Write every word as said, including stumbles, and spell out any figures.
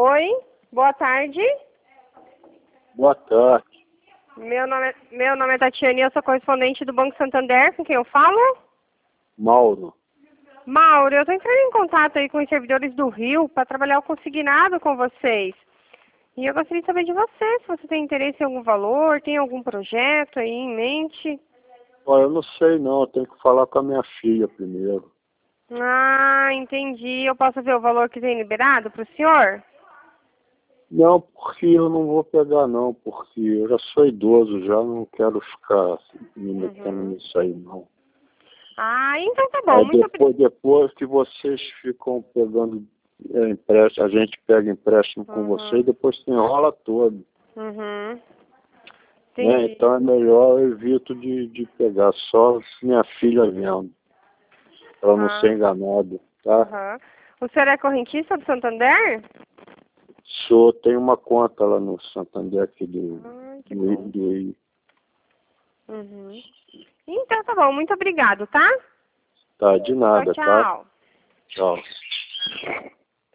Oi, boa tarde. Boa tarde. Meu nome, é, meu nome é Tatiane e eu sou correspondente do Banco Santander, com quem eu falo? Mauro. Mauro, eu estou entrando em contato aí com os servidores do Rio para trabalhar o consignado com vocês. E eu gostaria de saber de você, se você tem interesse em algum valor, tem algum projeto aí em mente. Olha, eu não sei não, eu tenho que falar com a minha filha primeiro. Ah, entendi. Eu posso ver o valor que tem liberado para o senhor? Não, porque eu não vou pegar não, porque eu já sou idoso, já não quero ficar assim, me metendo Uhum. nisso aí não. Ah, então tá bom. Aí Muito depois, depois que vocês ficam pegando é, empréstimo, a gente pega empréstimo com você e Uhum. depois se enrola todo. Uhum. Né? Entendi. Então é melhor eu evito de, de pegar só minha filha mesmo, para não ser Ah, enganado, tá? aham. O senhor é correntista do Santander? Sou, tem uma conta lá no Santander aqui do, Ai, que do, Rio- bom. do Rio. Uhum. Então tá bom, muito obrigado, tá? Tá, de Tchau, nada, tá? tchau. Tchau.